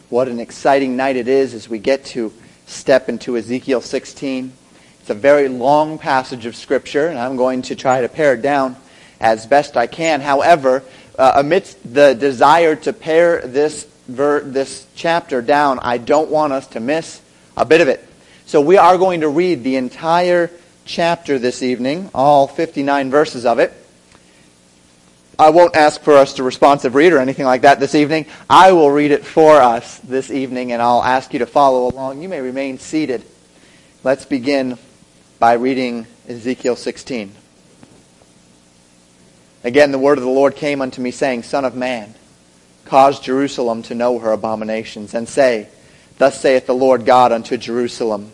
What an exciting night it is as we get to step into Ezekiel 16. It's a very long passage of Scripture, and I'm going to try to pare it down as best I can. However, amidst the desire to pare this chapter down, I don't want us to miss a bit of it. So we are going to read the entire chapter this evening, all 59 verses of it. I won't ask for us to responsive read or anything like that this evening. I will read it for us this evening, and I'll ask you to follow along. You may remain seated. Let's begin by reading Ezekiel 16. Again, the word of the Lord came unto me, saying, Son of man, cause Jerusalem to know her abominations, and say, Thus saith the Lord God unto Jerusalem,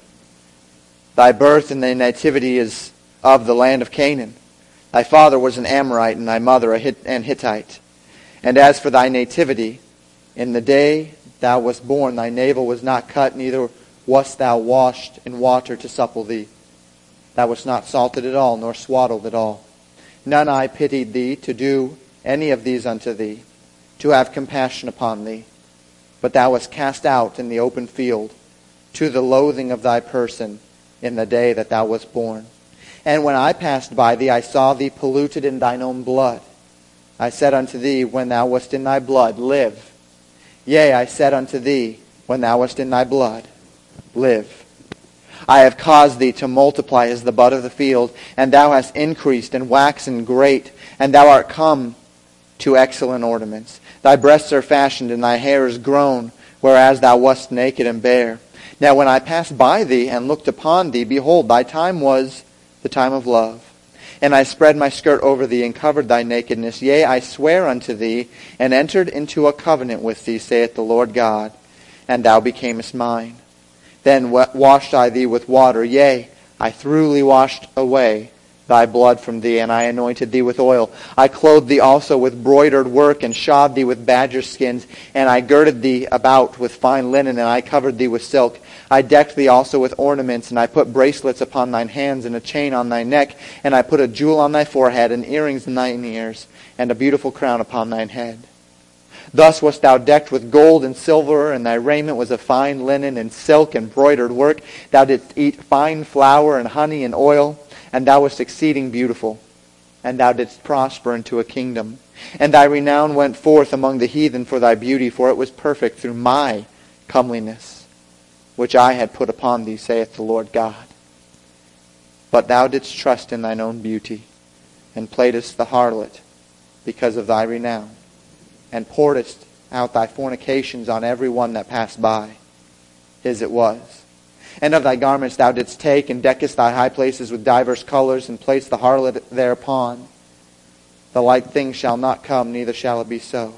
Thy birth and thy nativity is of the land of Canaan. Thy father was an Amorite, and thy mother an Hittite. And as for thy nativity, in the day thou wast born, thy navel was not cut, neither wast thou washed in water to supple thee. Thou wast not salted at all, nor swaddled at all. None eye pitied thee to do any of these unto thee, to have compassion upon thee. But thou wast cast out in the open field, to the loathing of thy person, in the day that thou wast born. And when I passed by thee, I saw thee polluted in thine own blood. I said unto thee, when thou wast in thy blood, live. Yea, I said unto thee, when thou wast in thy blood, live. I have caused thee to multiply as the bud of the field, and thou hast increased and waxen great, and thou art come to excellent ornaments. Thy breasts are fashioned, and thy hair is grown, whereas thou wast naked and bare. Now when I passed by thee and looked upon thee, behold, thy time was the time of love. And I spread my skirt over thee, and covered thy nakedness. Yea, I swear unto thee, and entered into a covenant with thee, saith the Lord God, and thou becamest mine. Then washed I thee with water. Yea, I thoroughly washed away thy blood from thee, and I anointed thee with oil. I clothed thee also with broidered work, and shod thee with badger skins, and I girded thee about with fine linen, and I covered thee with silk. I decked thee also with ornaments, and I put bracelets upon thine hands, and a chain on thy neck, and I put a jewel on thy forehead, and earrings in thine ears, and a beautiful crown upon thine head. Thus wast thou decked with gold and silver, and thy raiment was of fine linen and silk and broidered work. Thou didst eat fine flour and honey and oil, and thou wast exceeding beautiful, and thou didst prosper into a kingdom. And thy renown went forth among the heathen for thy beauty, for it was perfect through my comeliness, which I had put upon thee, saith the Lord God. But thou didst trust in thine own beauty, and playedst the harlot because of thy renown, and pouredst out thy fornications on every one that passed by. His it was. And of thy garments thou didst take, and deckest thy high places with divers colors, and placed the harlot thereupon. The like thing shall not come, neither shall it be so.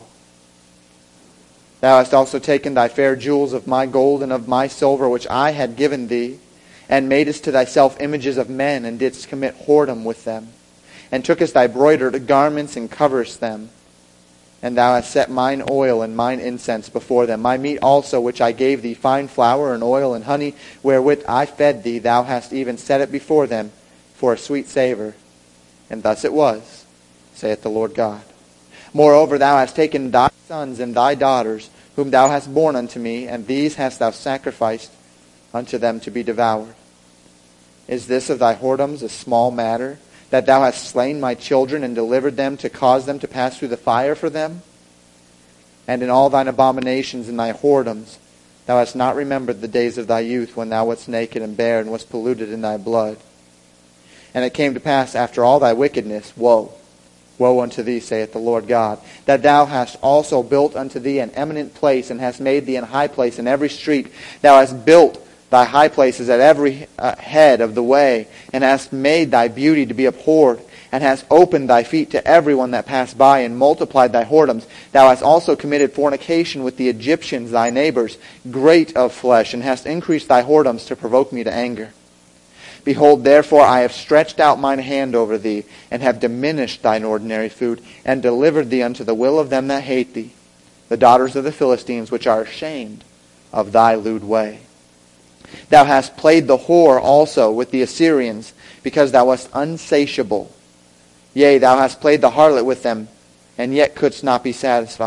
Thou hast also taken thy fair jewels of my gold and of my silver, which I had given thee, and madest to thyself images of men, and didst commit whoredom with them, and tookest thy broidered garments, and coverest them. And thou hast set mine oil and mine incense before them. My meat also, which I gave thee, fine flour and oil and honey, wherewith I fed thee, thou hast even set it before them for a sweet savor. And thus it was, saith the Lord God. Moreover, thou hast taken thy sons and thy daughters, whom thou hast borne unto me, and these hast thou sacrificed unto them to be devoured. Is this of thy whoredoms a small matter, that thou hast slain my children, and delivered them to cause them to pass through the fire for them? And in all thine abominations and thy whoredoms, thou hast not remembered the days of thy youth, when thou wast naked and bare, and wast polluted in thy blood. And it came to pass after all thy wickedness, woe, woe unto thee, saith the Lord God, that thou hast also built unto thee an eminent place, and hast made thee an high place in every street. Thou hast built thy high places at every head of the way, and hast made thy beauty to be abhorred, and hast opened thy feet to everyone that passed by, and multiplied thy whoredoms. Thou hast also committed fornication with the Egyptians thy neighbors, great of flesh, and hast increased thy whoredoms to provoke me to anger. Behold, therefore I have stretched out mine hand over thee, and have diminished thine ordinary food, and delivered thee unto the will of them that hate thee, the daughters of the Philistines, which are ashamed of thy lewd way. Thou hast played the whore also with the Assyrians, because thou wast unsatiable. Yea, thou hast played the harlot with them, and yet couldst not be satisfied.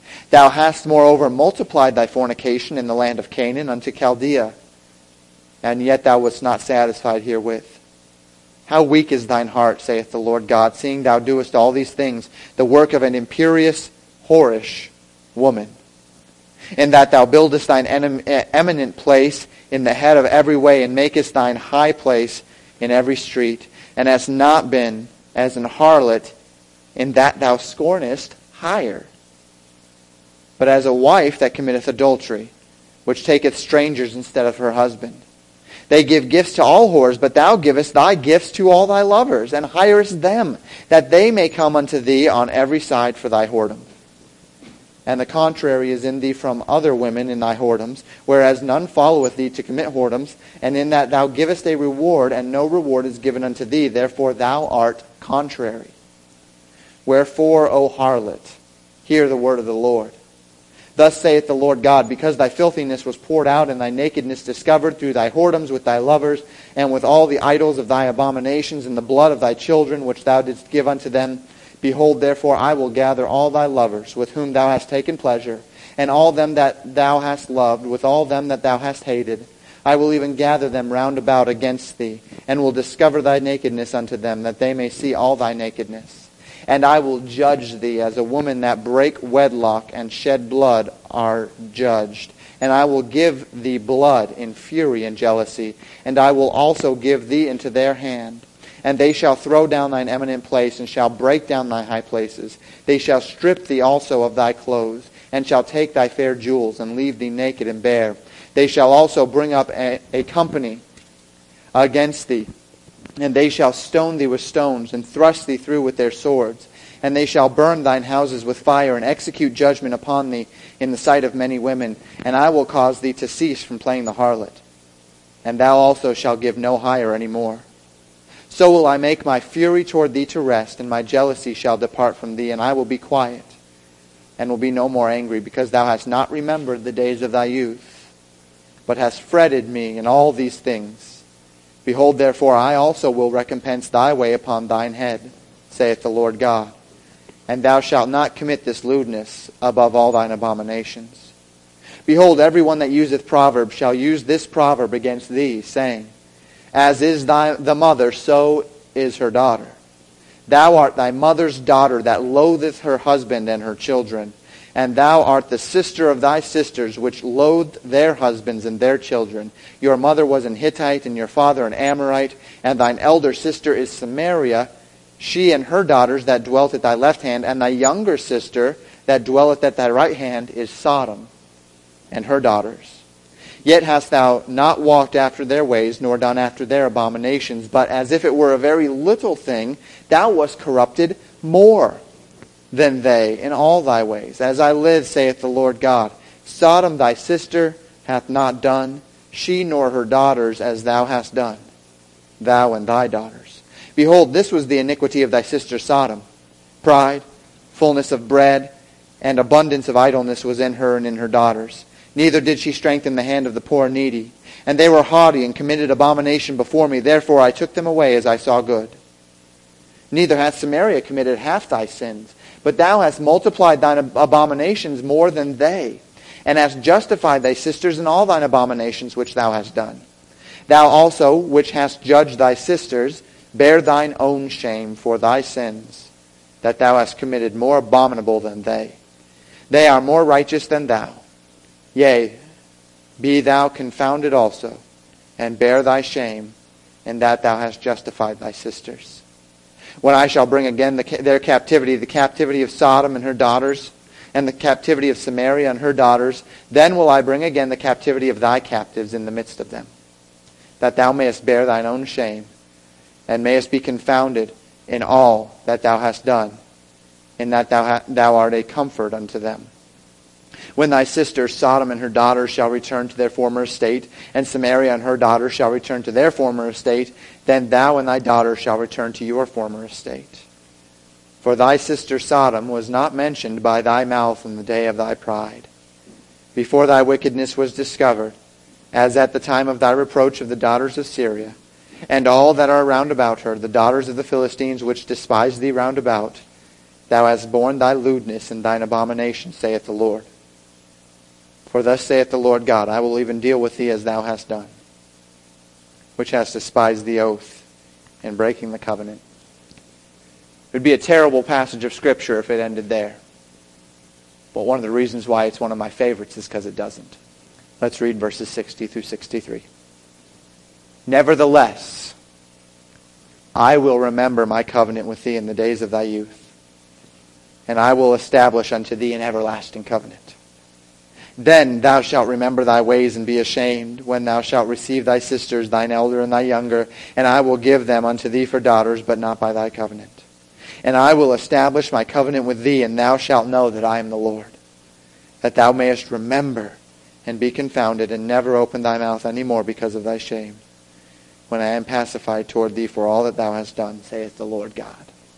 Thou hast moreover multiplied thy fornication in the land of Canaan unto Chaldea, and yet thou wast not satisfied herewith. How weak is thine heart, saith the Lord God, seeing thou doest all these things, the work of an imperious, whorish woman, in that thou buildest thine eminent place in the head of every way, and makest thine high place in every street, and hast not been as an harlot, in that thou scornest hire, but as a wife that committeth adultery, which taketh strangers instead of her husband. They give gifts to all whores, but thou givest thy gifts to all thy lovers, and hirest them, that they may come unto thee on every side for thy whoredom. And the contrary is in thee from other women in thy whoredoms, whereas none followeth thee to commit whoredoms, and in that thou givest a reward, and no reward is given unto thee, therefore thou art contrary. Wherefore, O harlot, hear the word of the Lord. Thus saith the Lord God, because thy filthiness was poured out, and thy nakedness discovered through thy whoredoms with thy lovers, and with all the idols of thy abominations, and the blood of thy children which thou didst give unto them, behold, therefore I will gather all thy lovers, with whom thou hast taken pleasure, and all them that thou hast loved, with all them that thou hast hated. I will even gather them round about against thee, and will discover thy nakedness unto them, that they may see all thy nakedness. And I will judge thee as a woman that brake wedlock and shed blood are judged. And I will give thee blood in fury and jealousy. And I will also give thee into their hand. And they shall throw down thine eminent place, and shall break down thy high places. They shall strip thee also of thy clothes, and shall take thy fair jewels, and leave thee naked and bare. They shall also bring up a company against thee, and they shall stone thee with stones, and thrust thee through with their swords. And they shall burn thine houses with fire, and execute judgment upon thee in the sight of many women. And I will cause thee to cease from playing the harlot. And thou also shalt give no hire any more. So will I make my fury toward thee to rest, and my jealousy shall depart from thee, and I will be quiet, and will be no more angry, because thou hast not remembered the days of thy youth, but hast fretted me in all these things. Behold, therefore, I also will recompense thy way upon thine head, saith the Lord God. And thou shalt not commit this lewdness above all thine abominations. Behold, every one that useth proverbs shall use this proverb against thee, saying, As is the mother, so is her daughter. Thou art thy mother's daughter that loatheth her husband and her children. And thou art the sister of thy sisters, which loathed their husbands and their children. Your mother was an Hittite, and your father an Amorite, and thine elder sister is Samaria, she and her daughters that dwelt at thy left hand, and thy younger sister that dwelleth at thy right hand is Sodom, and her daughters. Yet hast thou not walked after their ways, nor done after their abominations, but as if it were a very little thing, thou wast corrupted more than they in all thy ways. As I live, saith the Lord God, Sodom thy sister hath not done, she nor her daughters as thou hast done, thou and thy daughters. Behold, this was the iniquity of thy sister Sodom. Pride, fullness of bread, and abundance of idleness was in her and in her daughters. Neither did she strengthen the hand of the poor and needy. And they were haughty and committed abomination before me. Therefore I took them away as I saw good. Neither hath Samaria committed half thy sins, but thou hast multiplied thine abominations more than they, and hast justified thy sisters in all thine abominations which thou hast done. Thou also, which hast judged thy sisters, bear thine own shame for thy sins, that thou hast committed more abominable than they. They are more righteous than thou. Yea, be thou confounded also, and bear thy shame, in that thou hast justified thy sisters. When I shall bring again their captivity, the captivity of Sodom and her daughters, and the captivity of Samaria and her daughters, then will I bring again the captivity of thy captives in the midst of them, that thou mayest bear thine own shame, and mayest be confounded in all that thou hast done, in that thou art a comfort unto them. When thy sister Sodom and her daughters shall return to their former estate, and Samaria and her daughters shall return to their former estate, then thou and thy daughters shall return to your former estate. For thy sister Sodom was not mentioned by thy mouth in the day of thy pride, before thy wickedness was discovered, as at the time of thy reproach of the daughters of Syria, and all that are round about her, the daughters of the Philistines which despise thee round about, Thou hast borne thy lewdness and thine abomination, saith the Lord. For thus saith the Lord God, I will even deal with thee as thou hast done, which hast despised the oath in breaking the covenant. It would be a terrible passage of Scripture if it ended there. But one of the reasons why it's one of my favorites is because it doesn't. Let's read verses 60 through 63. Nevertheless, I will remember my covenant with thee in the days of thy youth, and I will establish unto thee an everlasting covenant. Then thou shalt remember thy ways and be ashamed, when thou shalt receive thy sisters, thine elder and thy younger, and I will give them unto thee for daughters, but not by thy covenant. And I will establish my covenant with thee, and thou shalt know that I am the Lord, that thou mayest remember and be confounded, and never open thy mouth any more because of thy shame, when I am pacified toward thee for all that thou hast done, saith the Lord God.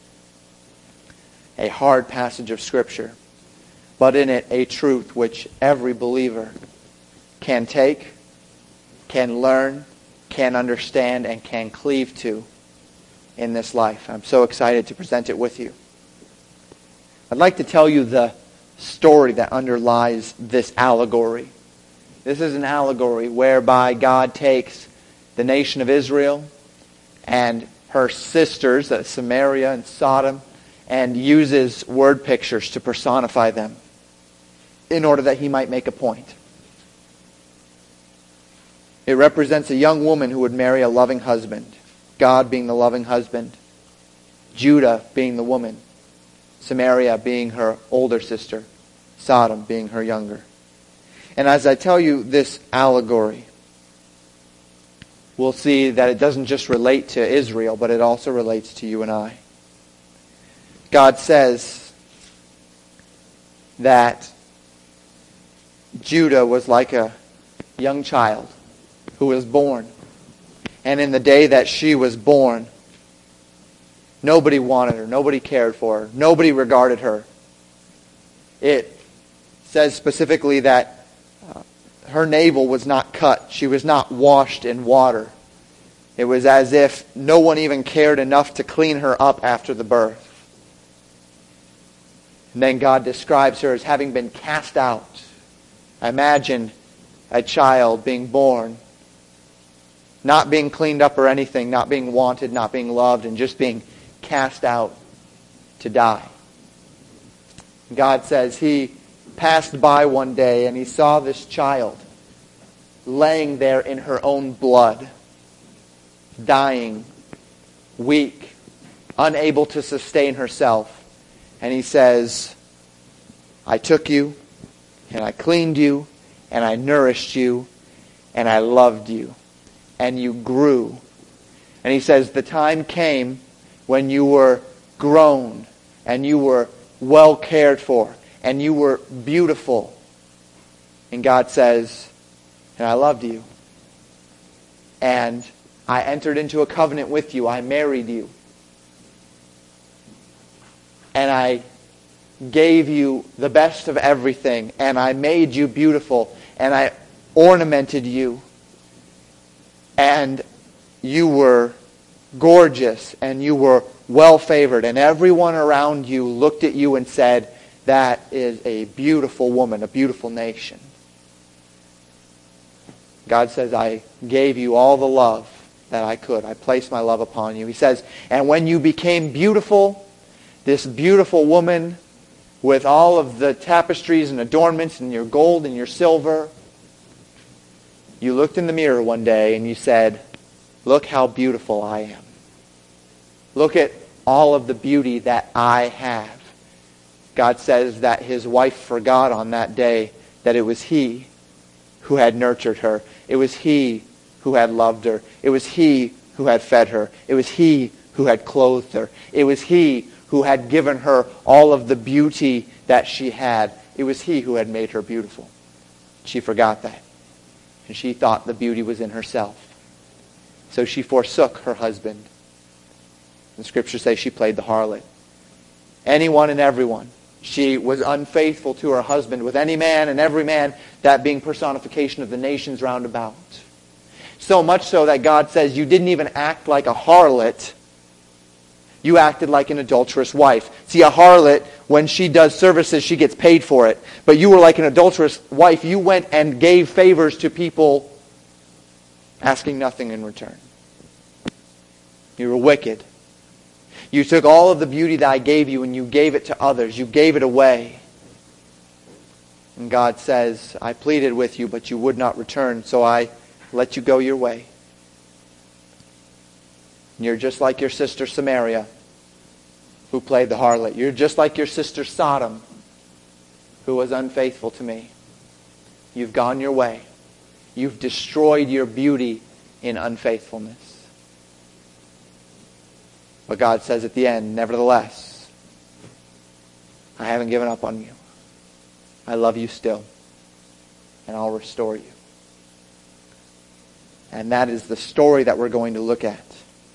A hard passage of Scripture, but in it a truth which every believer can take, can learn, can understand, and can cleave to in this life. I'm so excited to present it with you. I'd like to tell you the story that underlies this allegory. This is an allegory whereby God takes the nation of Israel and her sisters, Samaria and Sodom, and uses word pictures to personify them in order that he might make a point. It represents a young woman who would marry a loving husband, God being the loving husband, Judah being the woman, Samaria being her older sister, Sodom being her younger. And as I tell you this allegory, we'll see that it doesn't just relate to Israel, but it also relates to you and I. God says that Judah was like a young child who was born. And in the day that she was born, nobody wanted her, nobody cared for her, nobody regarded her. It says specifically that her navel was not cut. She was not washed in water. It was as if no one even cared enough to clean her up after the birth. And then God describes her as having been cast out. Imagine a child being born, not being cleaned up or anything, not being wanted, not being loved, and just being cast out to die. God says he passed by one day and he saw this child laying there in her own blood, dying, weak, unable to sustain herself. And he says, I took you, and I cleaned you, and I nourished you, and I loved you, and you grew. And he says, the time came when you were grown, and you were well cared for, and you were beautiful. And God says, and I loved you. And I entered into a covenant with you. I married you. And I gave you the best of everything. And I made you beautiful. And I ornamented you. And you were gorgeous. And you were well favored. And everyone around you looked at you and said, that is a beautiful woman, a beautiful nation. God says, I gave you all the love that I could. I placed my love upon you. He says, and when you became beautiful, this beautiful woman with all of the tapestries and adornments and your gold and your silver, you looked in the mirror one day and you said, look how beautiful I am. Look at all of the beauty that I have. God says that his wife forgot on that day that it was he who had nurtured her. It was he who had loved her. It was he who had fed her. It was he who had clothed her. It was he who had given her all of the beauty that she had. It was he who had made her beautiful. She forgot that. And she thought the beauty was in herself. So she forsook her husband. The scriptures say she played the harlot. Anyone and everyone. She was unfaithful to her husband with any man and every man, that being personification of the nations round about. So much so that God says you didn't even act like a harlot. You acted like an adulterous wife. See, a harlot, when she does services, she gets paid for it. But you were like an adulterous wife. You went and gave favors to people asking nothing in return. You were wicked. You took all of the beauty that I gave you and you gave it to others. You gave it away. And God says, I pleaded with you, but you would not return, so I let you go your way. And you're just like your sister Samaria, who played the harlot. You're just like your sister Sodom, who was unfaithful to me. You've gone your way. You've destroyed your beauty in unfaithfulness. But God says at the end, nevertheless, I haven't given up on you. I love you still, and I'll restore you. And that is the story that we're going to look at.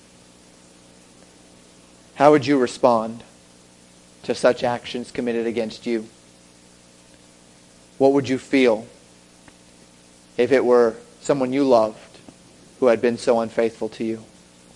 How would you respond to such actions committed against you? What would you feel if it were someone you loved who had been so unfaithful to you?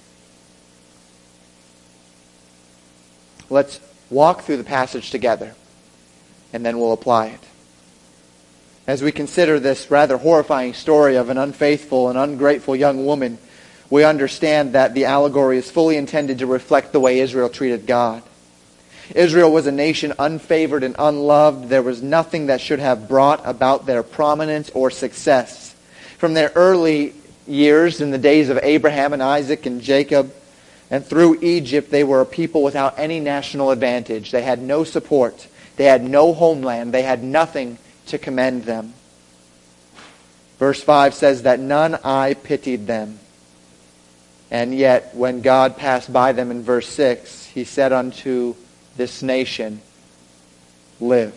Let's walk through the passage together, and then we'll apply it. As we consider this rather horrifying story of an unfaithful and ungrateful young woman, we understand that the allegory is fully intended to reflect the way Israel treated God. Israel was a nation unfavored and unloved. There was nothing that should have brought about their prominence or success. From their early years, in the days of Abraham and Isaac and Jacob, and through Egypt, they were a people without any national advantage. They had no support. They had no homeland. They had nothing to commend them. Verse 5 says that none eye pitied them. And yet, when God passed by them in verse 6, He said unto this nation, live.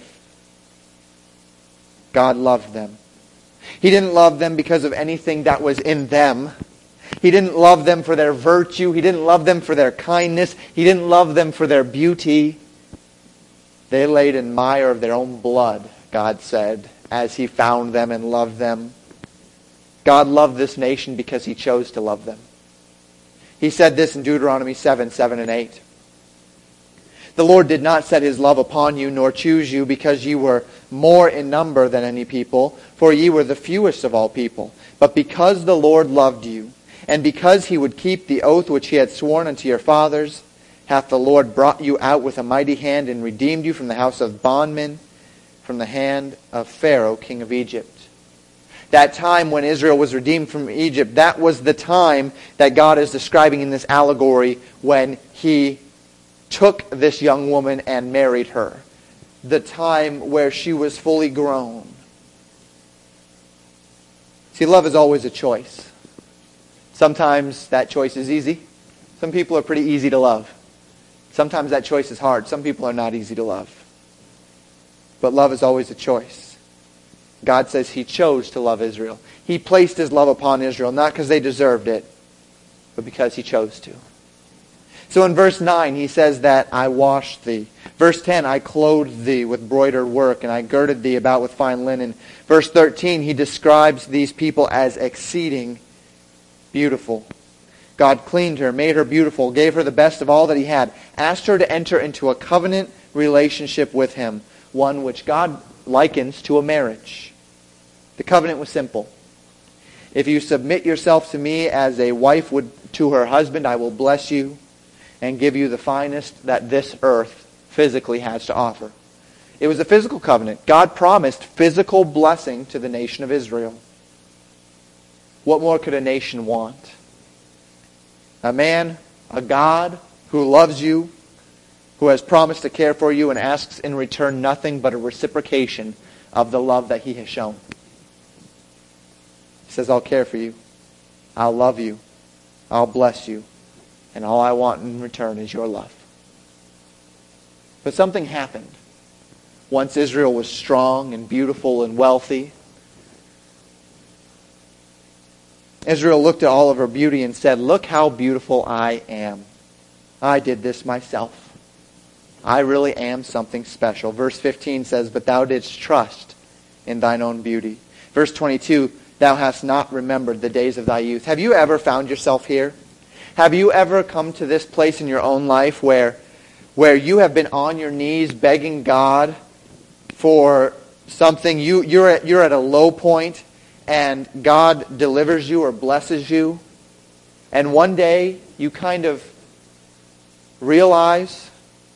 God loved them. He didn't love them because of anything that was in them. He didn't love them for their virtue. He didn't love them for their kindness. He didn't love them for their beauty. They laid in mire of their own blood, God said, as He found them and loved them. God loved this nation because He chose to love them. He said this in Deuteronomy 7, 7 and 8. The Lord did not set His love upon you, nor choose you, because ye were more in number than any people, for ye were the fewest of all people. But because the Lord loved you, and because He would keep the oath which He had sworn unto your fathers, hath the Lord brought you out with a mighty hand, and redeemed you from the house of bondmen, from the hand of Pharaoh, king of Egypt. That time when Israel was redeemed from Egypt, that was the time that God is describing in this allegory when He took this young woman and married her. The time where she was fully grown. See, love is always a choice. Sometimes that choice is easy. Some people are pretty easy to love. Sometimes that choice is hard. Some people are not easy to love. But love is always a choice. God says He chose to love Israel. He placed His love upon Israel, not because they deserved it, but because He chose to. So in verse 9, He says that I washed thee. Verse 10, I clothed thee with broidered work, and I girded thee about with fine linen. Verse 13, He describes these people as exceeding beautiful. God cleaned her, made her beautiful, gave her the best of all that He had, asked her to enter into a covenant relationship with Him, one which God likens to a marriage. The covenant was simple. If you submit yourself to me as a wife would to her husband, I will bless you and give you the finest that this earth physically has to offer. It was a physical covenant. God promised physical blessing to the nation of Israel. What more could a nation want? A man, a God who loves you, who has promised to care for you and asks in return nothing but a reciprocation of the love that He has shown. He says, I'll care for you. I'll love you. I'll bless you. And all I want in return is your love. But something happened. Once Israel was strong and beautiful and wealthy, Israel looked at all of her beauty and said, look how beautiful I am. I did this myself. I really am something special. Verse 15 says, but thou didst trust in thine own beauty. Verse 22, thou hast not remembered the days of thy youth. Have you ever found yourself here? Have you ever come to this place in your own life where you have been on your knees begging God for something? You're at a low point and God delivers you or blesses you. And one day you kind of realize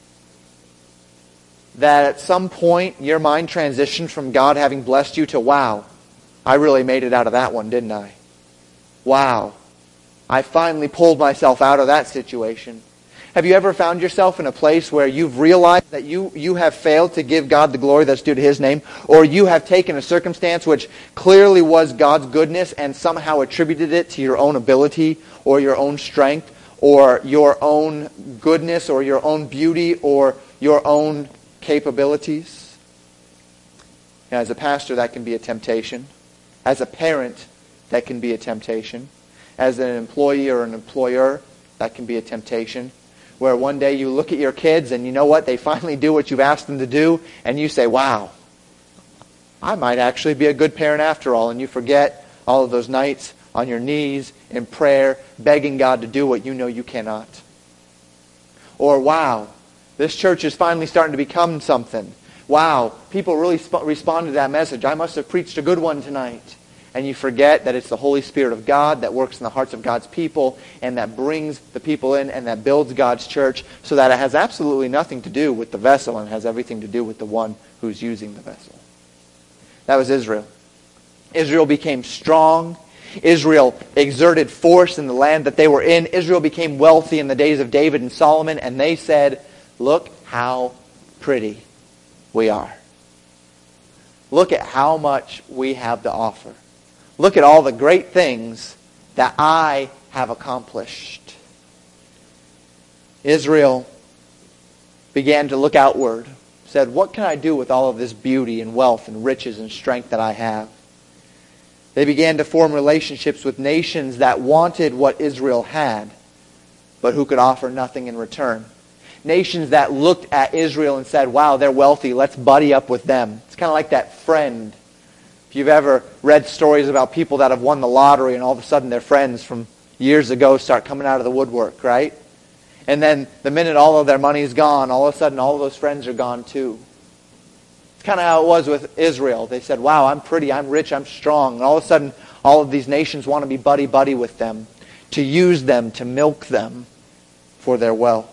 that at some point your mind transitioned from God having blessed you to, wow, I really made it out of that one, didn't I? Wow, I finally pulled myself out of that situation. Have you ever found yourself in a place where you've realized that you have failed to give God the glory that's due to His name, or you have taken a circumstance which clearly was God's goodness and somehow attributed it to your own ability or your own strength or your own goodness or your own beauty or your own capabilities? Now, as a pastor, that can be a temptation. As a parent, that can be a temptation. As an employee or an employer, that can be a temptation. Where one day you look at your kids and you know what? They finally do what you've asked them to do, and you say, wow, I might actually be a good parent after all. And you forget all of those nights on your knees in prayer, begging God to do what you know you cannot. Or, wow, this church is finally starting to become something. Wow, people really responded to that message. I must have preached a good one tonight. And you forget that it's the Holy Spirit of God that works in the hearts of God's people and that brings the people in and that builds God's church, so that it has absolutely nothing to do with the vessel and has everything to do with the one who's using the vessel. That was Israel. Israel became strong. Israel exerted force in the land that they were in. Israel became wealthy in the days of David and Solomon, and they said, look how pretty we are. Look at how much we have to offer. Look at all the great things that I have accomplished. Israel began to look outward, said, what can I do with all of this beauty and wealth and riches and strength that I have? They began to form relationships with nations that wanted what Israel had, but who could offer nothing in return. Nations that looked at Israel and said, wow, they're wealthy, let's buddy up with them. It's kind of like that friend. If you've ever read stories about people that have won the lottery and all of a sudden their friends from years ago start coming out of the woodwork, right? And then the minute all of their money is gone, all of a sudden all of those friends are gone too. It's kind of how it was with Israel. They said, wow, I'm pretty, I'm rich, I'm strong. And all of a sudden all of these nations want to be buddy-buddy with them, to use them, to milk them for their wealth.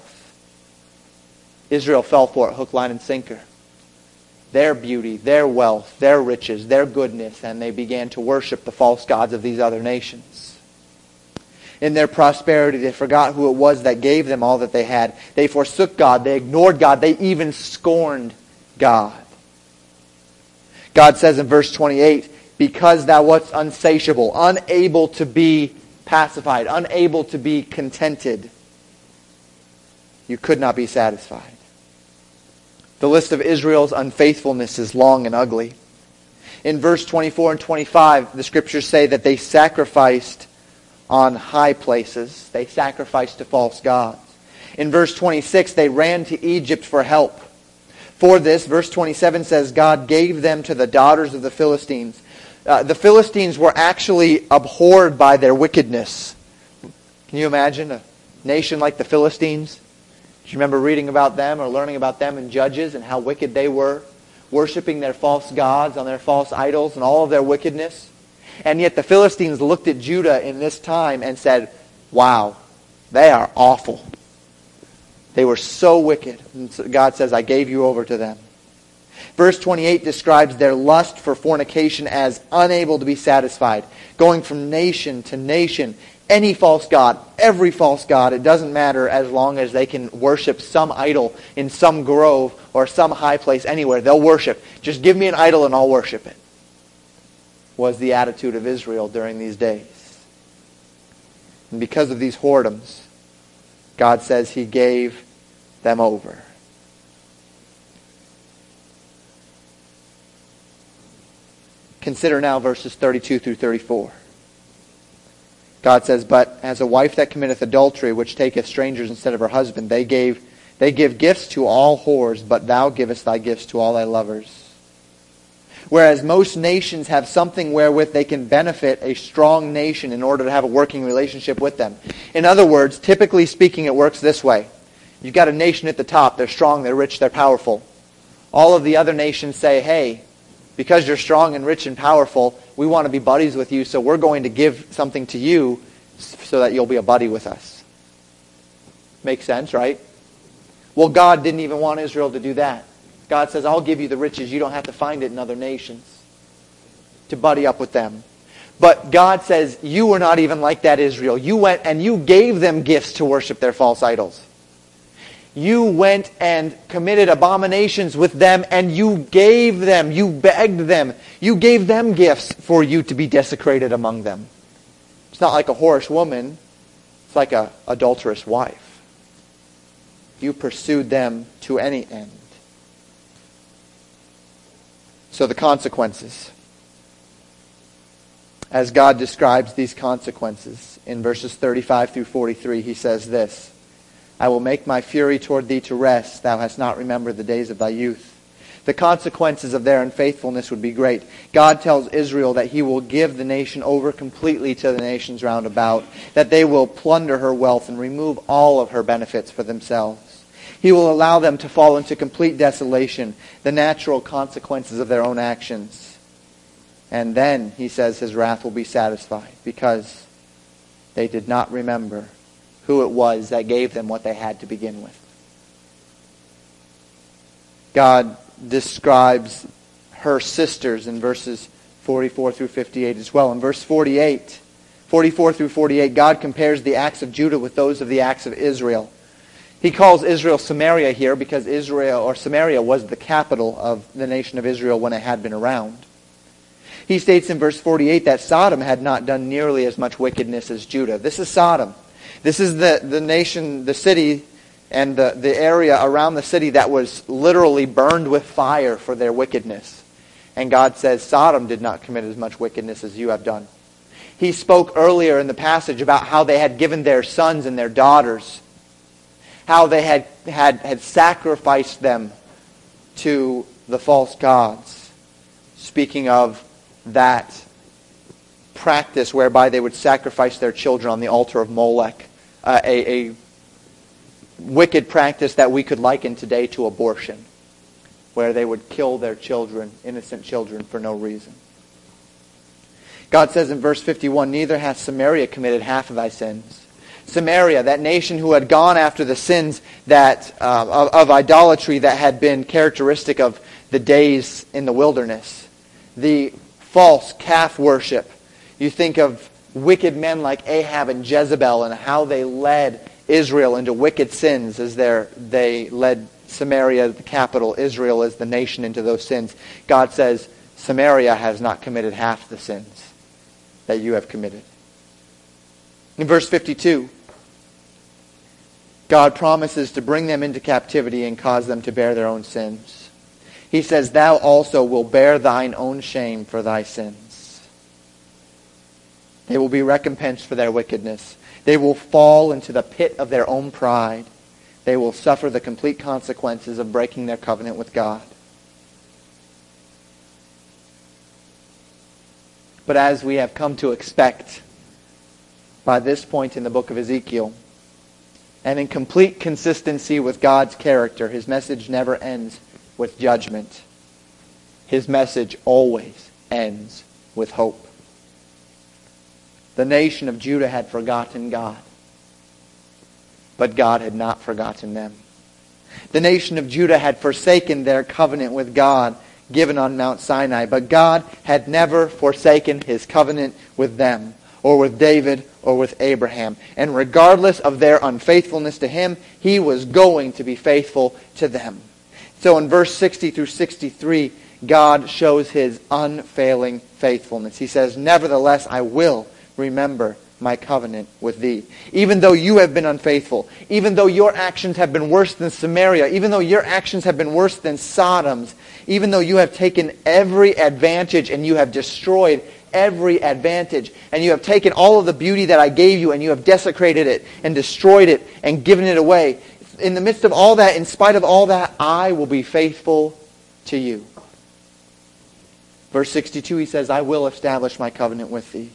Israel fell for it, hook, line, and sinker. Their beauty, their wealth, their riches, their goodness, and they began to worship the false gods of these other nations. In their prosperity, they forgot who it was that gave them all that they had. They forsook God. They ignored God. They even scorned God. God says in verse 28, because thou wast unsatiable, unable to be pacified, unable to be contented, you could not be satisfied. The list of Israel's unfaithfulness is long and ugly. In verse 24 and 25, the scriptures say that they sacrificed on high places. They sacrificed to false gods. In verse 26, they ran to Egypt for help. For this, verse 27 says, God gave them to the daughters of the Philistines. The Philistines were actually abhorred by their wickedness. Can you imagine a nation like the Philistines? Do you remember reading about them or learning about them in Judges and how wicked they were, worshiping their false gods on their false idols and all of their wickedness? And yet the Philistines looked at Judah in this time and said, wow, they are awful. They were so wicked. And so God says, I gave you over to them. Verse 28 describes their lust for fornication as unable to be satisfied, going from nation to nation. Any false god, every false god, it doesn't matter as long as they can worship some idol in some grove or some high place anywhere. They'll worship. Just give me an idol and I'll worship it, was the attitude of Israel during these days. And because of these whoredoms, God says He gave them over. Consider now verses 32 through 34. God says, but as a wife that committeth adultery, which taketh strangers instead of her husband, they give gifts to all whores, but thou givest thy gifts to all thy lovers. Whereas most nations have something wherewith they can benefit a strong nation in order to have a working relationship with them. In other words, typically speaking, it works this way. You've got a nation at the top. They're strong, they're rich, they're powerful. All of the other nations say, hey, because you're strong and rich and powerful, we want to be buddies with you, so we're going to give something to you so that you'll be a buddy with us. Makes sense, right? Well, God didn't even want Israel to do that. God says, I'll give you the riches. You don't have to find it in other nations to buddy up with them. But God says, you were not even like that, Israel. You went and you gave them gifts to worship their false idols. You went and committed abominations with them, and you gave them, you begged them, you gave them gifts for you to be desecrated among them. It's not like a whorish woman. It's like an adulterous wife. You pursued them to any end. So the consequences. As God describes these consequences in verses 35 through 43, he says this, I will make my fury toward thee to rest. Thou hast not remembered the days of thy youth. The consequences of their unfaithfulness would be great. God tells Israel that he will give the nation over completely to the nations round about, that they will plunder her wealth and remove all of her benefits for themselves. He will allow them to fall into complete desolation, the natural consequences of their own actions. And then, he says, his wrath will be satisfied because they did not remember who it was that gave them what they had to begin with. God describes her sisters in verses 44 through 58 as well. In verse 44 through 48, God compares the acts of Judah with those of the acts of Israel. He calls Israel Samaria here because Israel, or Samaria, was the capital of the nation of Israel when it had been around. He states in verse 48 that Sodom had not done nearly as much wickedness as Judah. This is Sodom. This is the nation, the city, and the area around the city that was literally burned with fire for their wickedness. And God says, Sodom did not commit as much wickedness as you have done. He spoke earlier in the passage about how they had given their sons and their daughters, how they had sacrificed them to the false gods. Speaking of that practice whereby they would sacrifice their children on the altar of Molech, a wicked practice that we could liken today to abortion, where they would kill their children, innocent children, for no reason. God says in verse 51, neither hath Samaria committed half of thy sins. Samaria, that nation who had gone after the sins that of idolatry that had been characteristic of the days in the wilderness. The false calf worship. You think of wicked men like Ahab and Jezebel and how they led Israel into wicked sins as they led Samaria, the capital, Israel as the nation, into those sins. God says, Samaria has not committed half the sins that you have committed. In verse 52, God promises to bring them into captivity and cause them to bear their own sins. He says, thou also will bear thine own shame for thy sins. They will be recompensed for their wickedness. They will fall into the pit of their own pride. They will suffer the complete consequences of breaking their covenant with God. But as we have come to expect by this point in the book of Ezekiel, and in complete consistency with God's character, his message never ends with judgment. His message always ends with hope. The nation of Judah had forgotten God, but God had not forgotten them. The nation of Judah had forsaken their covenant with God given on Mount Sinai, but God had never forsaken his covenant with them, or with David, or with Abraham. And regardless of their unfaithfulness to him, he was going to be faithful to them. So in verse 60 through 63, God shows his unfailing faithfulness. He says, nevertheless, I will remember my covenant with thee. Even though you have been unfaithful, even though your actions have been worse than Samaria, even though your actions have been worse than Sodom's, even though you have taken every advantage and you have destroyed every advantage, and you have taken all of the beauty that I gave you and you have desecrated it and destroyed it and given it away. In the midst of all that, in spite of all that, I will be faithful to you. Verse 62, he says, I will establish my covenant with thee.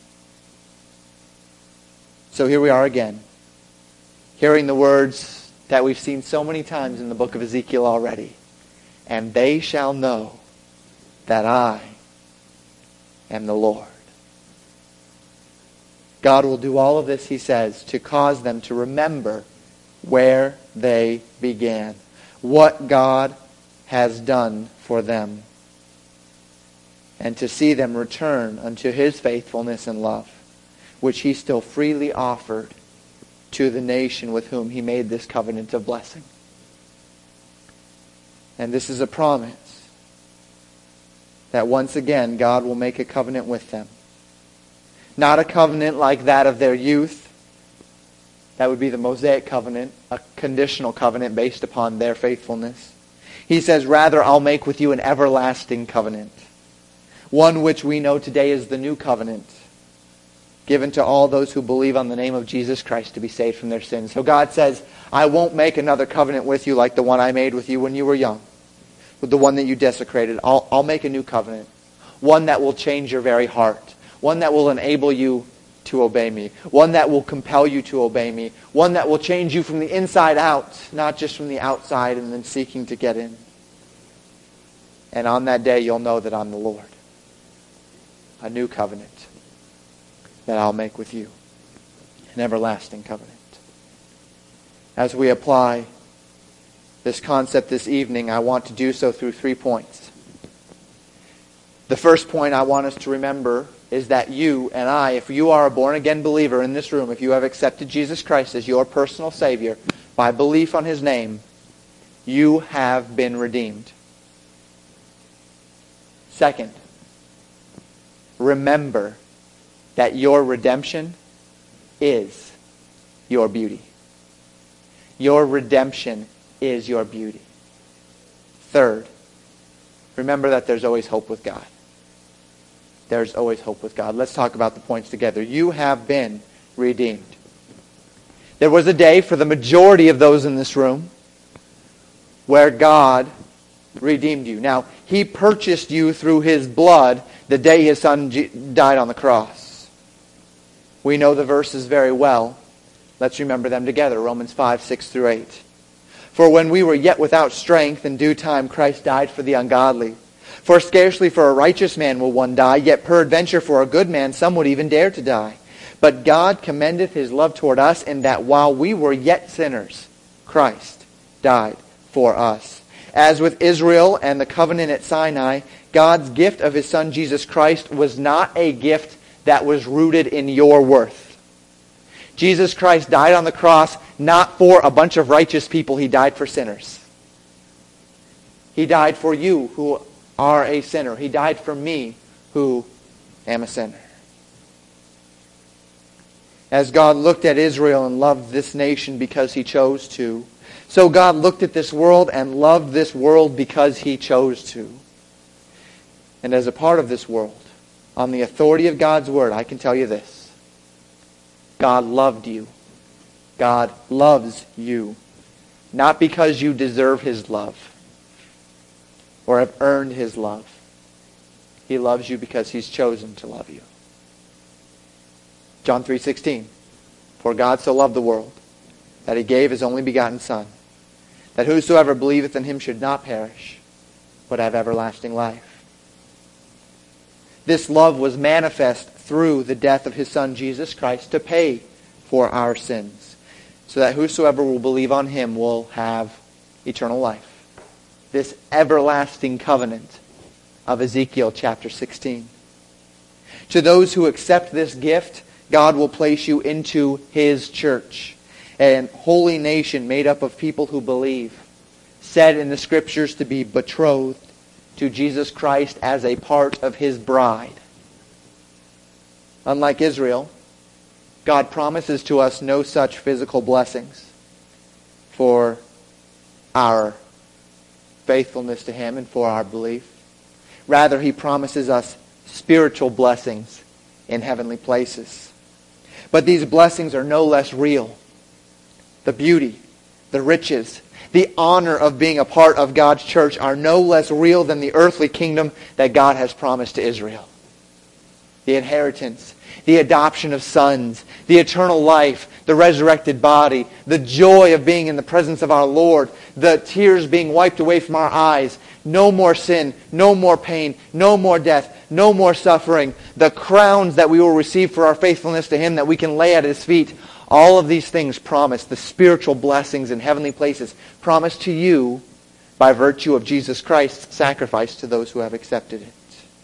So here we are again, hearing the words that we've seen so many times in the book of Ezekiel already. And they shall know that I am the Lord. God will do all of this, he says, to cause them to remember where they began, what God has done for them, and to see them return unto his faithfulness and love, which he still freely offered to the nation with whom he made this covenant of blessing. And this is a promise that once again God will make a covenant with them. Not a covenant like that of their youth. That would be the Mosaic covenant, a conditional covenant based upon their faithfulness. He says, rather, I'll make with you an everlasting covenant. One which we know today is the new covenant, given to all those who believe on the name of Jesus Christ to be saved from their sins. So God says, I won't make another covenant with you like the one I made with you when you were young, with the one that you desecrated. I'll make a new covenant, one that will change your very heart, one that will enable you to obey me, one that will compel you to obey me, one that will change you from the inside out, not just from the outside and then seeking to get in. And on that day you'll know that I'm the Lord. A new covenant that I'll make with you. An everlasting covenant. As we apply this concept this evening, I want to do so through 3 points. The first point I want us to remember is that you and I, if you are a born-again believer in this room, if you have accepted Jesus Christ as your personal Savior by belief on his name, you have been redeemed. Second, remember that your redemption is your beauty. Your redemption is your beauty. Third, remember that there's always hope with God. There's always hope with God. Let's talk about the points together. You have been redeemed. There was a day for the majority of those in this room where God redeemed you. Now, he purchased you through his blood the day his son died on the cross. We know the verses very well. Let's remember them together. Romans 5, 6 through 8. For when we were yet without strength, in due time Christ died for the ungodly. For scarcely for a righteous man will one die, yet peradventure for a good man some would even dare to die. But God commendeth his love toward us, in that while we were yet sinners, Christ died for us. As with Israel and the covenant at Sinai, God's gift of his Son Jesus Christ was not a gift that was rooted in your worth. Jesus Christ died on the cross not for a bunch of righteous people. He died for sinners. He died for you who are a sinner. He died for me who am a sinner. As God looked at Israel and loved this nation because he chose to, so God looked at this world and loved this world because he chose to. And as a part of this world, on the authority of God's word, I can tell you this. God loved you. God loves you. Not because you deserve his love or have earned his love. He loves you because he's chosen to love you. John 3:16. For God so loved the world that he gave his only begotten Son, that whosoever believeth in him should not perish, but have everlasting life. This love was manifest through the death of his Son Jesus Christ to pay for our sins, so that whosoever will believe on him will have eternal life. This everlasting covenant of Ezekiel chapter 16. To those who accept this gift, God will place you into his church, a holy nation made up of people who believe, said in the Scriptures to be betrothed to Jesus Christ as a part of his bride. Unlike Israel, God promises to us no such physical blessings for our faithfulness to him and for our belief. Rather, he promises us spiritual blessings in heavenly places. But these blessings are no less real. The beauty, the riches, the honor of being a part of God's church are no less real than the earthly kingdom that God has promised to Israel. The inheritance, the adoption of sons, the eternal life, the resurrected body, the joy of being in the presence of our Lord, the tears being wiped away from our eyes, no more sin, no more pain, no more death, no more suffering, the crowns that we will receive for our faithfulness to Him that we can lay at His feet. All of these things promised, the spiritual blessings in heavenly places, promised to you by virtue of Jesus Christ's sacrifice to those who have accepted it.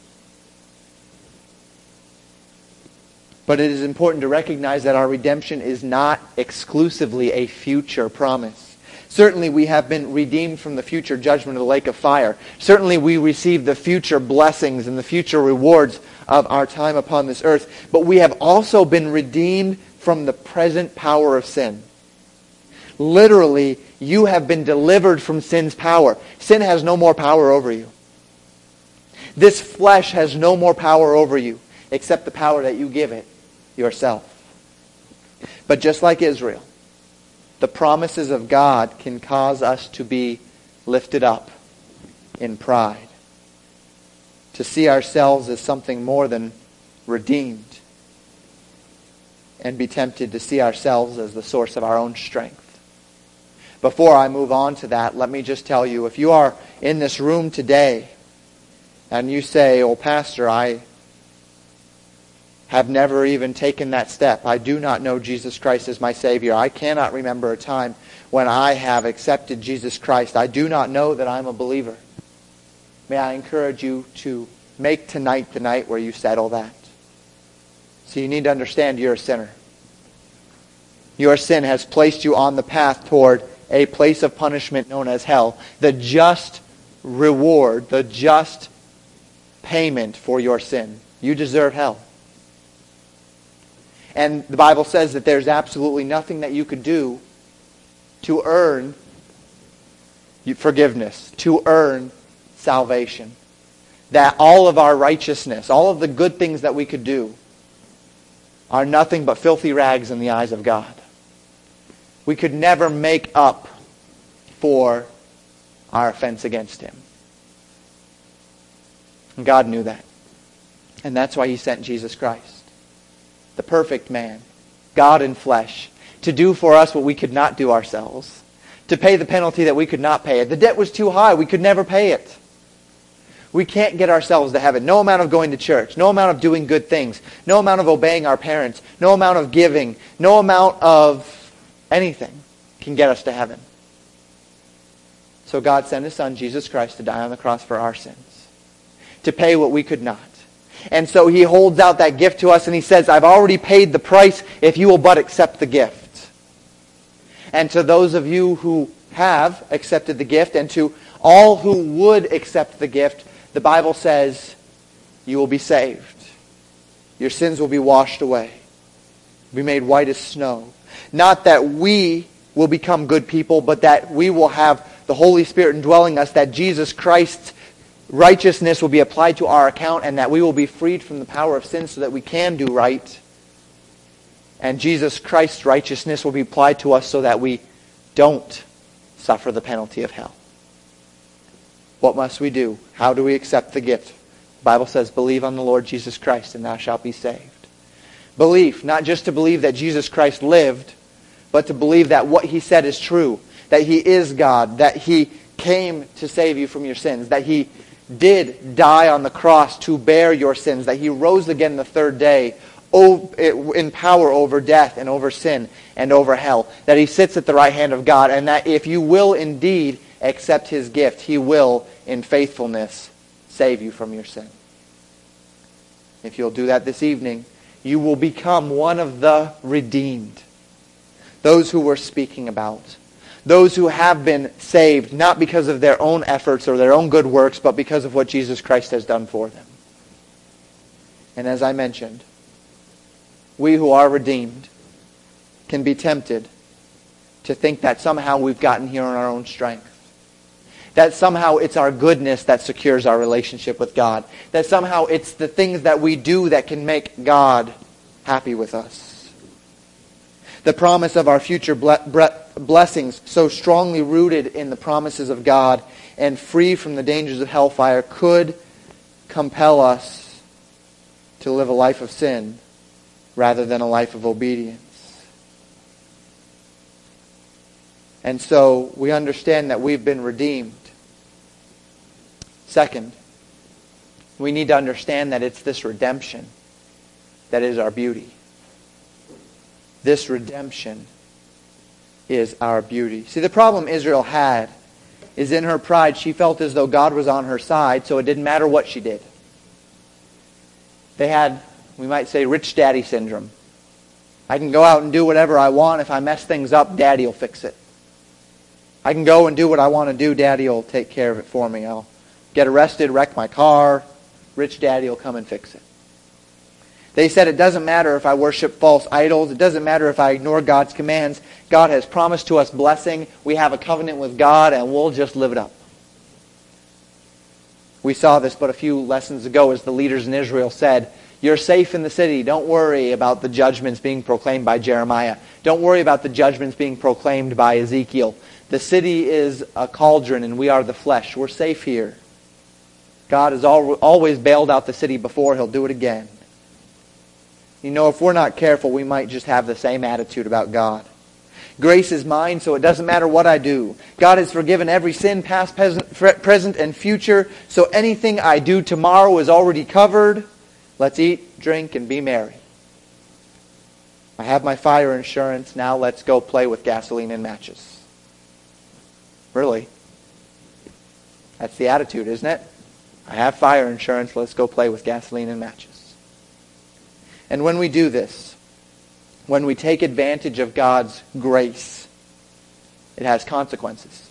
But it is important to recognize that our redemption is not exclusively a future promise. Certainly we have been redeemed from the future judgment of the lake of fire. Certainly we receive the future blessings and the future rewards of our time upon this earth. But we have also been redeemed from the present power of sin. Literally, you have been delivered from sin's power. Sin has no more power over you. This flesh has no more power over you except the power that you give it yourself. But just like Israel, the promises of God can cause us to be lifted up in pride, to see ourselves as something more than redeemed, and be tempted to see ourselves as the source of our own strength. Before I move on to that, let me just tell you, if you are in this room today and you say, "Oh, Pastor, I have never even taken that step. I do not know Jesus Christ as my Savior. I cannot remember a time when I have accepted Jesus Christ. I do not know that I'm a believer." May I encourage you to make tonight the night where you settle that. So you need to understand you're a sinner. Your sin has placed you on the path toward a place of punishment known as hell. The just reward, the just payment for your sin. You deserve hell. And the Bible says that there's absolutely nothing that you could do to earn forgiveness, to earn salvation. That all of our righteousness, all of the good things that we could do, are nothing but filthy rags in the eyes of God. We could never make up for our offense against Him. And God knew that. And that's why He sent Jesus Christ, the perfect man, God in flesh, to do for us what we could not do ourselves, to pay the penalty that we could not pay. The debt was too high. We could never pay it. We can't get ourselves to heaven. No amount of going to church, no amount of doing good things, no amount of obeying our parents, no amount of giving, no amount of anything can get us to heaven. So God sent His Son, Jesus Christ, to die on the cross for our sins, to pay what we could not. And so He holds out that gift to us and He says, "I've already paid the price if you will but accept the gift." And to those of you who have accepted the gift, and to all who would accept the gift, the Bible says you will be saved. Your sins will be washed away, be made white as snow. Not that we will become good people, but that we will have the Holy Spirit indwelling us, that Jesus Christ's righteousness will be applied to our account, and that we will be freed from the power of sin so that we can do right. And Jesus Christ's righteousness will be applied to us so that we don't suffer the penalty of hell. What must we do? How do we accept the gift? The Bible says, "Believe on the Lord Jesus Christ and thou shalt be saved." Belief, not just to believe that Jesus Christ lived, but to believe that what He said is true, that He is God, that He came to save you from your sins, that He did die on the cross to bear your sins, that He rose again the third day in power over death and over sin and over hell, that He sits at the right hand of God, and that if you will indeed accept His gift, He will, in faithfulness, save you from your sin. If you'll do that this evening, you will become one of the redeemed, those who we're speaking about. Those who have been saved, not because of their own efforts or their own good works, but because of what Jesus Christ has done for them. And as I mentioned, we who are redeemed can be tempted to think that somehow we've gotten here on our own strength. That somehow it's our goodness that secures our relationship with God. That somehow it's the things that we do that can make God happy with us. The promise of our future blessings so strongly rooted in the promises of God and free from the dangers of hellfire could compel us to live a life of sin rather than a life of obedience. And so we understand that we've been redeemed. Second, we need to understand that it's this redemption that is our beauty. This redemption is our beauty. See, the problem Israel had is in her pride, she felt as though God was on her side, so it didn't matter what she did. They had, we might say, rich daddy syndrome. I can go out and do whatever I want. If I mess things up, Daddy will fix it. I can go and do what I want to do. Daddy will take care of it for me. I'll get arrested, wreck my car. Rich Daddy will come and fix it. They said it doesn't matter if I worship false idols. It doesn't matter if I ignore God's commands. God has promised to us blessing. We have a covenant with God and we'll just live it up. We saw this but a few lessons ago as the leaders in Israel said, you're safe in the city. Don't worry about the judgments being proclaimed by Jeremiah. Don't worry about the judgments being proclaimed by Ezekiel. The city is a cauldron and we are the flesh. We're safe here. God has always bailed out the city before. He'll do it again. You know, if we're not careful, we might just have the same attitude about God. Grace is mine, so it doesn't matter what I do. God has forgiven every sin, past, present, and future, so anything I do tomorrow is already covered. Let's eat, drink, and be merry. I have my fire insurance, now let's go play with gasoline and matches. Really? That's the attitude, isn't it? I have fire insurance, let's go play with gasoline and matches. And when we do this, when we take advantage of God's grace, it has consequences.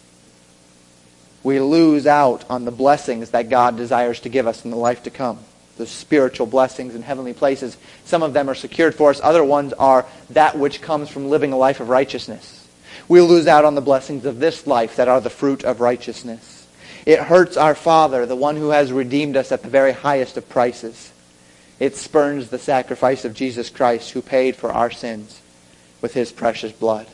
We lose out on the blessings that God desires to give us in the life to come. The spiritual blessings in heavenly places. Some of them are secured for us. Other ones are that which comes from living a life of righteousness. We lose out on the blessings of this life that are the fruit of righteousness. It hurts our Father, the one who has redeemed us at the very highest of prices. It spurns the sacrifice of Jesus Christ who paid for our sins with His precious blood.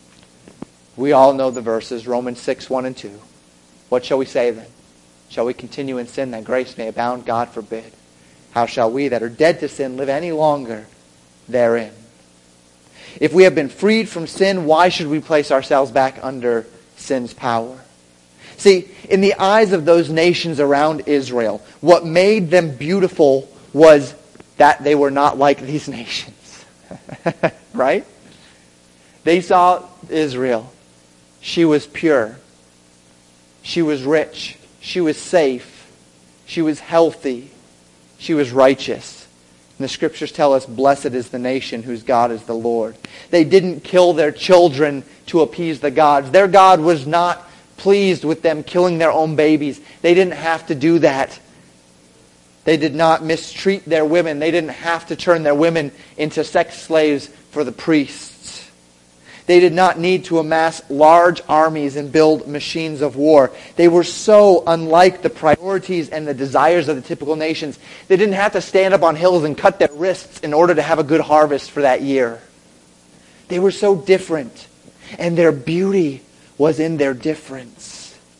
We all know the verses, Romans 6, 1 and 2. What shall we say then? Shall we continue in sin that grace may abound? God forbid. How shall we that are dead to sin live any longer therein? If we have been freed from sin, why should we place ourselves back under sin's power? See, in the eyes of those nations around Israel, what made them beautiful was that they were not like these nations. Right? They saw Israel. She was pure. She was rich. She was safe. She was healthy. She was righteous. And the Scriptures tell us, blessed is the nation whose God is the Lord. They didn't kill their children to appease the gods. Their God was not pleased with them killing their own babies. They didn't have to do that. They did not mistreat their women. They didn't have to turn their women into sex slaves for the priests. They did not need to amass large armies and build machines of war. They were so unlike the priorities and the desires of the typical nations. They didn't have to stand up on hills and cut their wrists in order to have a good harvest for that year. They were so different. And their beauty was in their difference.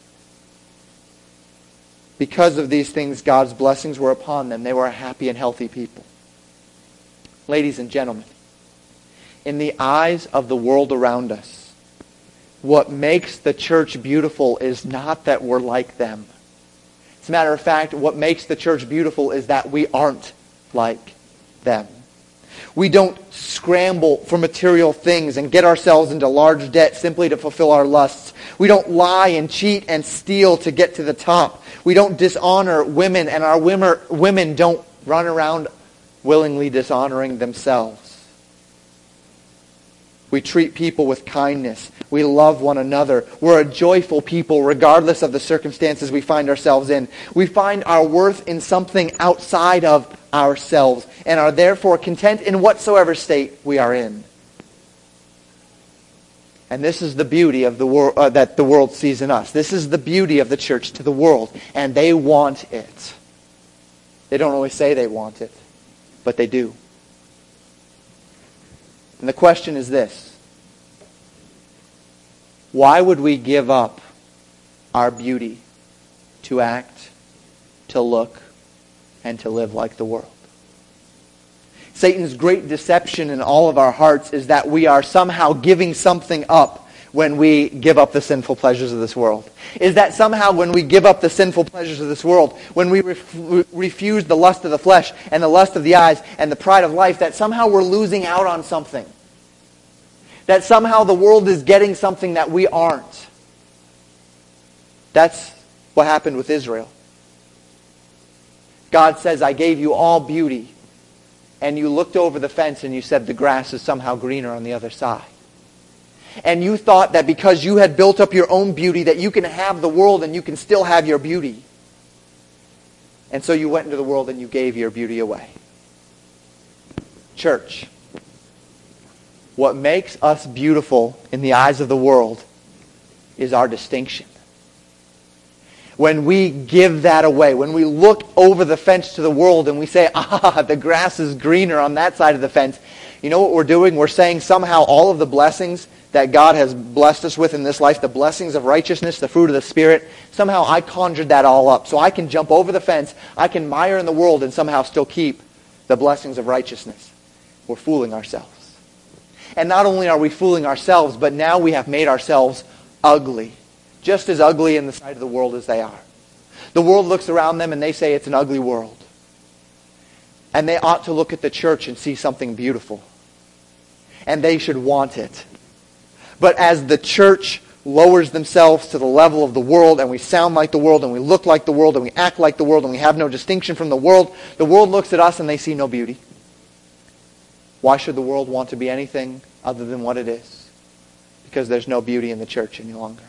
Because of these things, God's blessings were upon them. They were a happy and healthy people. Ladies and gentlemen, in the eyes of the world around us, what makes the church beautiful is not that we're like them. As a matter of fact, what makes the church beautiful is that we aren't like them. We don't scramble for material things and get ourselves into large debt simply to fulfill our lusts. We don't lie and cheat and steal to get to the top. We don't dishonor women, and our women don't run around willingly dishonoring themselves. We treat people with kindness. We love one another. We're a joyful people regardless of the circumstances we find ourselves in. We find our worth in something outside of ourselves and are therefore content in whatsoever state we are in. And this is the beauty of the world that the world sees in us. This is the beauty of the church to the world, and they want it. They don't always say they want it, but they do. And the question is this: Why would we give up our beauty to act, to look, and to live like the world? Satan's great deception in all of our hearts is that we are somehow giving something up when we give up the sinful pleasures of this world. Is that somehow when we give up the sinful pleasures of this world, when we refuse the lust of the flesh and the lust of the eyes and the pride of life, that somehow we're losing out on something. That somehow the world is getting something that we aren't. That's what happened with Israel. God says, I gave you all beauty, and you looked over the fence and you said the grass is somehow greener on the other side. And you thought that because you had built up your own beauty that you can have the world and you can still have your beauty. And so you went into the world and you gave your beauty away. Church, what makes us beautiful in the eyes of the world is our distinction. When we give that away, when we look over the fence to the world and we say, the grass is greener on that side of the fence, you know what we're doing? We're saying somehow all of the blessings that God has blessed us with in this life, the blessings of righteousness, the fruit of the Spirit, somehow I conjured that all up. So I can jump over the fence, I can mire in the world and somehow still keep the blessings of righteousness. We're fooling ourselves. And not only are we fooling ourselves, but now we have made ourselves ugly. Just as ugly in the sight of the world as they are. The world looks around them and they say it's an ugly world. And they ought to look at the church and see something beautiful. And they should want it. But as the church lowers themselves to the level of the world, and we sound like the world, and we look like the world, and we act like the world, and we have no distinction from the world looks at us and they see no beauty. Why should the world want to be anything other than what it is? Because there's no beauty in the church any longer.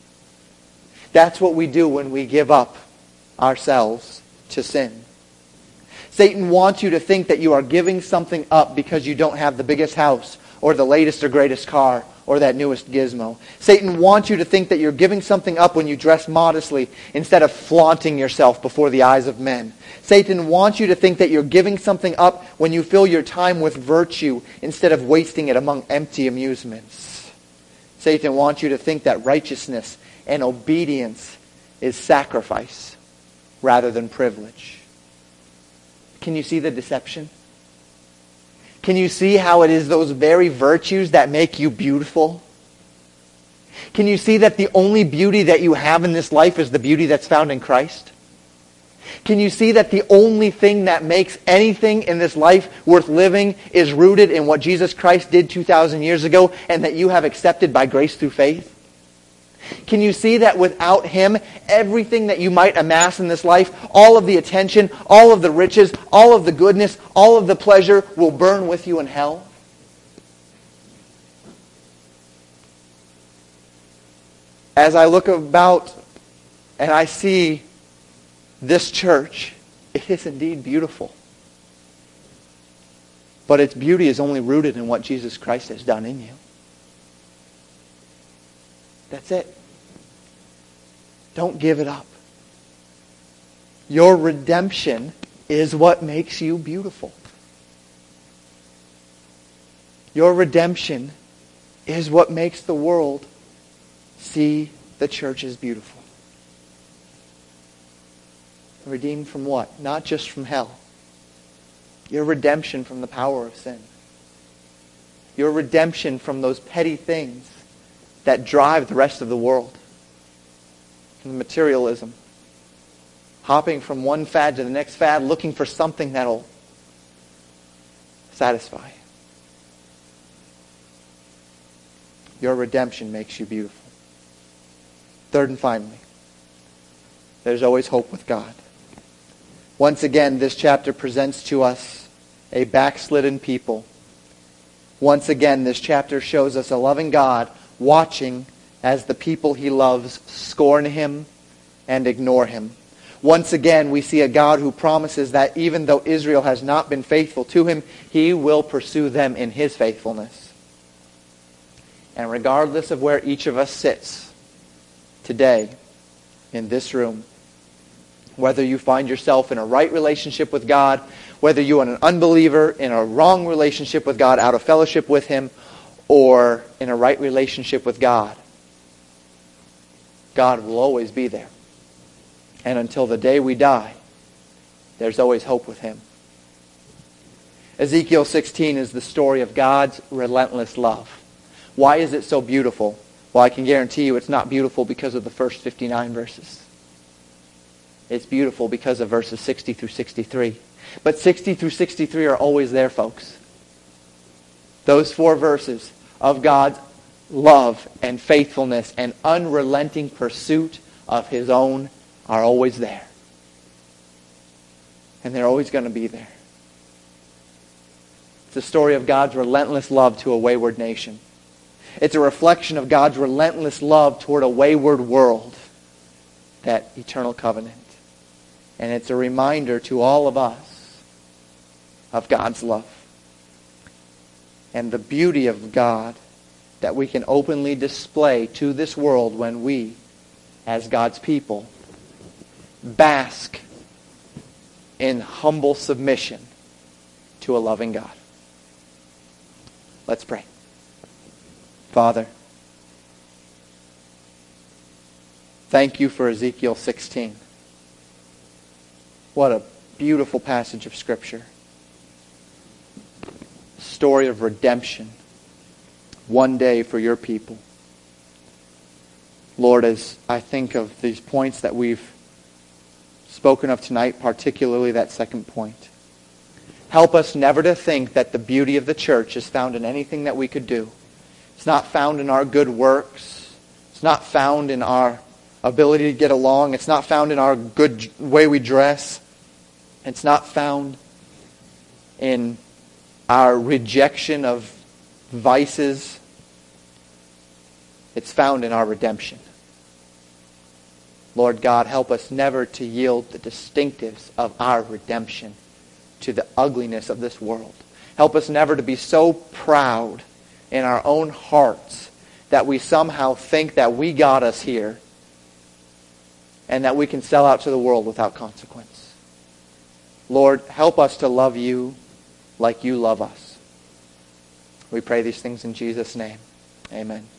That's what we do when we give up ourselves to sin. Satan wants you to think that you are giving something up because you don't have the biggest house or the latest or greatest car or that newest gizmo. Satan wants you to think that you're giving something up when you dress modestly instead of flaunting yourself before the eyes of men. Satan wants you to think that you're giving something up when you fill your time with virtue instead of wasting it among empty amusements. Satan wants you to think that righteousness and obedience is sacrifice rather than privilege. Can you see the deception? Can you see how it is those very virtues that make you beautiful? Can you see that the only beauty that you have in this life is the beauty that's found in Christ? Can you see that the only thing that makes anything in this life worth living is rooted in what Jesus Christ did 2,000 years ago and that you have accepted by grace through faith? Can you see that without Him, everything that you might amass in this life, all of the attention, all of the riches, all of the goodness, all of the pleasure will burn with you in hell? As I look about and I see this church, it is indeed beautiful. But its beauty is only rooted in what Jesus Christ has done in you. That's it. Don't give it up. Your redemption is what makes you beautiful. Your redemption is what makes the world see the church as beautiful. Redeemed from what? Not just from hell. Your redemption from the power of sin. Your redemption from those petty things that drive the rest of the world. From the materialism. Hopping from one fad to the next fad, looking for something that'll satisfy. Your redemption makes you beautiful. Third and finally, there's always hope with God. Once again, this chapter presents to us a backslidden people. Once again, this chapter shows us a loving God watching as the people He loves scorn Him and ignore Him. Once again, we see a God who promises that even though Israel has not been faithful to Him, He will pursue them in His faithfulness. And regardless of where each of us sits today in this room, whether you find yourself in a right relationship with God, whether you are an unbeliever in a wrong relationship with God, out of fellowship with Him, or in a right relationship with God, God will always be there. And until the day we die, there's always hope with Him. Ezekiel 16 is the story of God's relentless love. Why is it so beautiful? Well, I can guarantee you it's not beautiful because of the first 59 verses. It's beautiful because of verses 60 through 63. But 60 through 63 are always there, folks. Those 4 verses of God's love and faithfulness and unrelenting pursuit of His own are always there. And they're always going to be there. It's the story of God's relentless love to a wayward nation. It's a reflection of God's relentless love toward a wayward world, that eternal covenant. And it's a reminder to all of us of God's love and the beauty of God that we can openly display to this world when we, as God's people, bask in humble submission to a loving God. Let's pray. Father, thank you for Ezekiel 16. What a beautiful passage of Scripture. Story of redemption. One day for your people. Lord, as I think of these points that we've spoken of tonight, particularly that second point, help us never to think that the beauty of the church is found in anything that we could do. It's not found in our good works. It's not found in our ability to get along. It's not found in our good way we dress. It's not found in our rejection of vices. It's found in our redemption. Lord God, help us never to yield the distinctives of our redemption to the ugliness of this world. Help us never to be so proud in our own hearts that we somehow think that we got us here and that we can sell out to the world without consequence. Lord, help us to love you like you love us. We pray these things in Jesus' name. Amen.